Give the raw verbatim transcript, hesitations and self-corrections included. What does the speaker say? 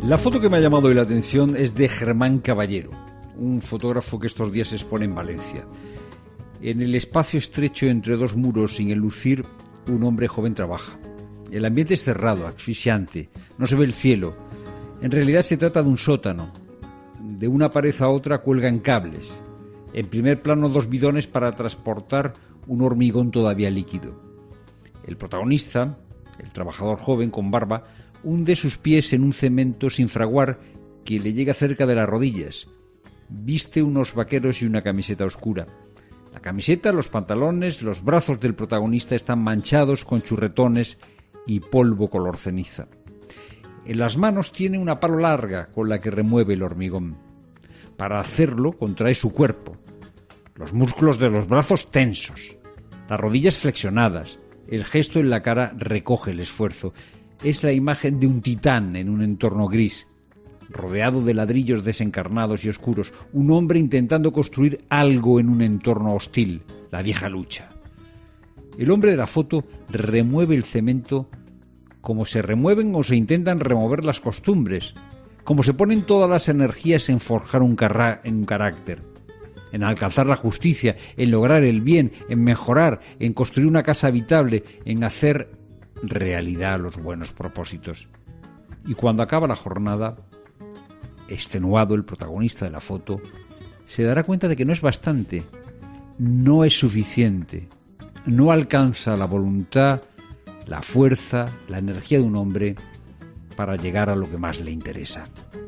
La foto que me ha llamado hoy la atención es de Germán Caballero, un fotógrafo que estos días se expone en Valencia. En el espacio estrecho entre dos muros, sin enlucir, un hombre joven trabaja. El ambiente es cerrado, asfixiante, no se ve el cielo. En realidad se trata de un sótano. De una pared a otra cuelgan cables. En primer plano, dos bidones para transportar un hormigón todavía líquido. El protagonista, el trabajador joven con barba, hunde sus pies en un cemento sin fraguar que le llega cerca de las rodillas. Viste unos vaqueros y una camiseta oscura. La camiseta, los pantalones, los brazos del protagonista están manchados con churretones y polvo color ceniza. En las manos tiene una pala larga con la que remueve el hormigón. Para hacerlo contrae su cuerpo. Los músculos de los brazos tensos, las rodillas flexionadas. El gesto en la cara recoge el esfuerzo. Es la imagen de un titán en un entorno gris, rodeado de ladrillos desencarnados y oscuros, un hombre intentando construir algo en un entorno hostil, la vieja lucha. El hombre de la foto remueve el cemento como se remueven o se intentan remover las costumbres, como se ponen todas las energías en forjar un, carra- en un carácter, en alcanzar la justicia, en lograr el bien, en mejorar, en construir una casa habitable, en hacer realidad los buenos propósitos. Y cuando acaba la jornada, extenuado el protagonista de la foto, se dará cuenta de que no es bastante, no es suficiente, no alcanza la voluntad, la fuerza, la energía de un hombre para llegar a lo que más le interesa.